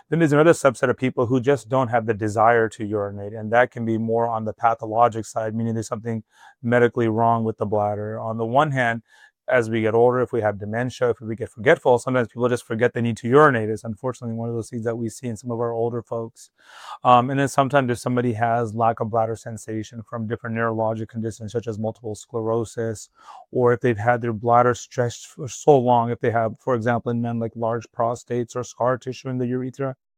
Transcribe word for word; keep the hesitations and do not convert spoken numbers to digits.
Then there's another subset of people who just don't have the desire to urinate, and that can be more on the pathologic side, meaning there's something medically wrong with the bladder. On the one hand, as we get older, if we have dementia, if we get forgetful, sometimes people just forget they need to urinate. It's unfortunately one of those things that we see in some of our older folks. Um, and then sometimes if somebody has lack of bladder sensation from different neurologic conditions, such as multiple sclerosis, or if they've had their bladder stretched for so long, if they have, for example, in men, like large prostates or scar tissue in the urethra,